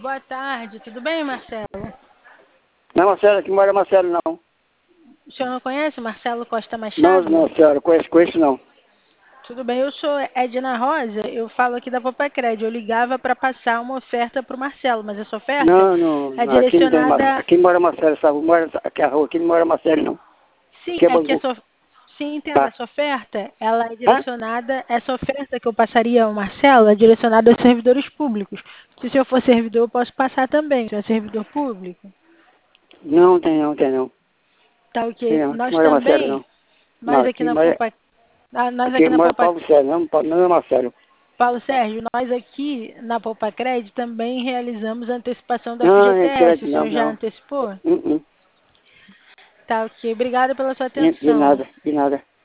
Boa tarde, tudo bem, Marcelo? Não, Marcelo, aqui mora Marcelo, não. O senhor não conhece Marcelo Costa Não, Machado? não, senhora, conheço não. Tudo bem, eu sou Edna Rosa, eu falo aqui da Popecred. Eu ligava para passar uma oferta para o Marcelo, mas essa oferta Não, não, é não, aqui não tem Marcelo. direcionada... Aqui mora Marcelo, sabe? Aqui a rua, aqui não mora Marcelo, não. Sim, Aqui é é que Bangu. essa... Sim, entendo, Tá. essa oferta, ela é Hã? direcionada... Essa oferta que eu passaria ao Marcelo é direcionada aos servidores públicos. Se o senhor for servidor, eu posso passar também. O senhor é servidor público? Não, tem não, tem não. Tá Tem ok. não, aqui Nós mora Marcelo, também, não. Não, nós aqui aqui na mora, Popa... Nós aqui aqui na mora Popa... Paulo Sérgio, não é Marcelo. Paulo Sérgio, nós aqui na Popacred também realizamos a antecipação do Não, é FGTS. O crédito, não, senhor já não. antecipou? Uh, uh. Tá ok. Obrigada pela sua De atenção. nada, de nada.